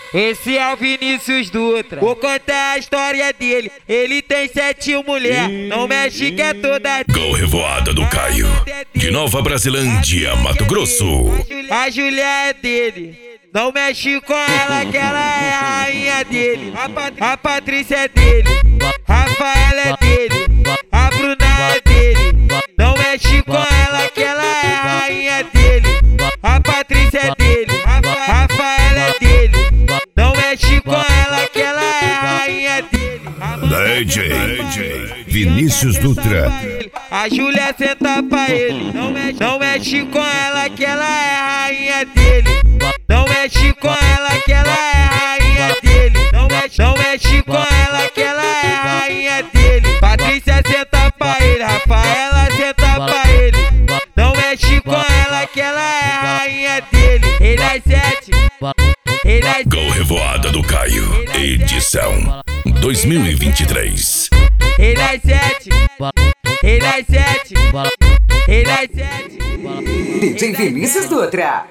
Esse é o Vinícius Dutra. Vou contar a história dele. Ele tem 7 mulheres, não mexe que é toda. Gol Revoada do Caio, de Nova Brasilândia, Mato Grosso. A Julia é dele, não mexe com ela que ela é a rainha dele. A Patrícia é dele, Rafaela é dele, a Bruna é dele. Não mexe com ela que ela é a rainha dele. A Patrícia é dele, Rafaela é dele. Não mexe com ela que ela é a rainha dele. DJ Vinícius Dutra. A Júlia senta pra ele, não mexe com ela que ela é a rainha dele. Não mexe com ela que ela é a rainha dele. Não mexe com ela que ela é a rainha dele. Patrícia senta pra ele, Rafaela senta pra ele. Não mexe com ela que ela é a rainha dele. Ele é 7, ele é 7. Gol Revoada do Caio, edição 2023. Ele é 7, ele é 7, ele é 7. DJ Vinícius Dutra.